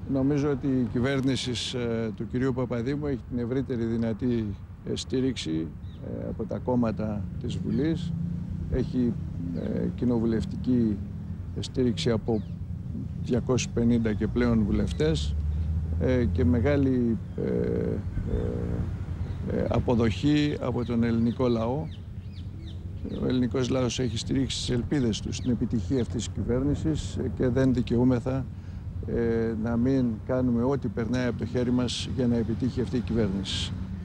Νομίζω ότι η κυβέρνηση του κυρίου Παπαδήμου έχει την ευρύτερη δυνατή στήριξη από τα κόμματα της Βουλής. Έχει κοινοβουλευτική στήριξη από 250 και πλέον βουλευτές και μεγάλη αποδοχή από τον ελληνικό λαό. Ο ελληνικός λαός έχει στηρίξει τις ελπίδες του στην επιτυχία αυτής της κυβέρνησης και δεν δικαιούμεθα να μην κάνουμε ό,τι περνάει από το χέρι μας για να επιτύχει αυτή η κυβέρνηση.